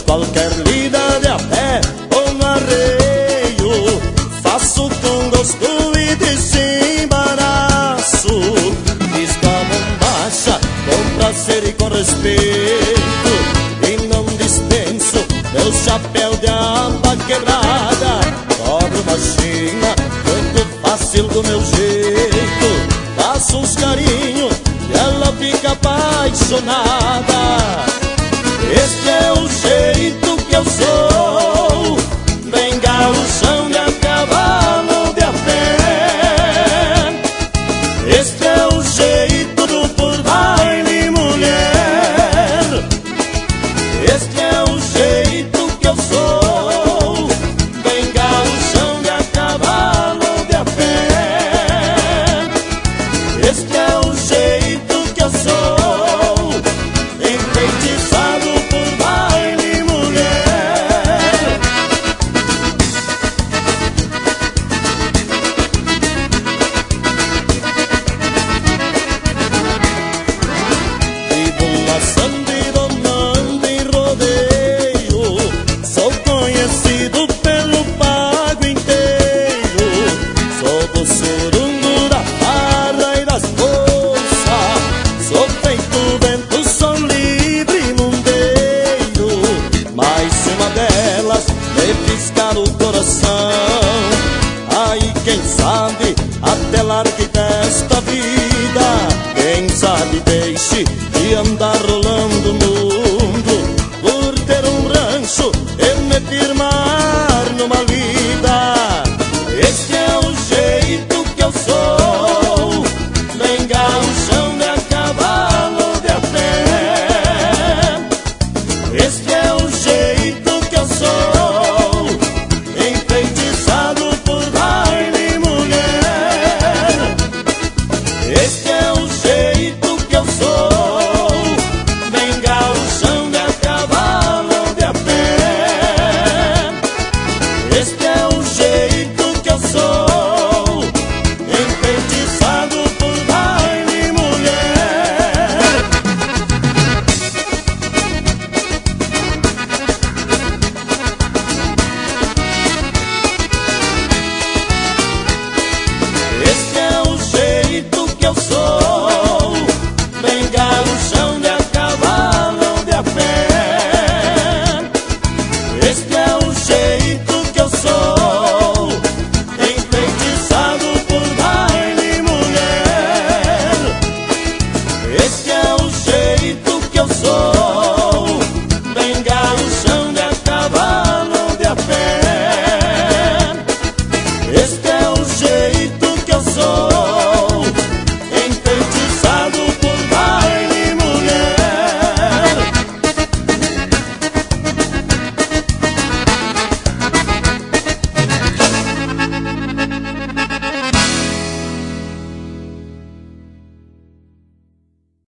qualquer lida de a pé ou no arreio. Faço com gosto e desembaraço. Visto a bombacha com prazer e com respeito, e não dispenso meu chapéu de aba quebrada. Cobro baixinha, canto fácil do meu jeito, faço uns carinhos e ela fica apaixonada. Este é o jeito que eu sou, bem gauchão de a cavalo de a pé. Este é o jeito do por baile, mulher. Este é o jeito que eu sou, bem gauchão de a cavalo de a pé. Este é o jeito que eu sou, enfeitiçado por baile, mulher. Vivo laçando e domando em rodeio, sou conhecido pelo pago inteiro. Sou do surungo, da farra e das bolsas, sou feito vento, sou livre e mundeiro. Mais uma delas me piscar o coração.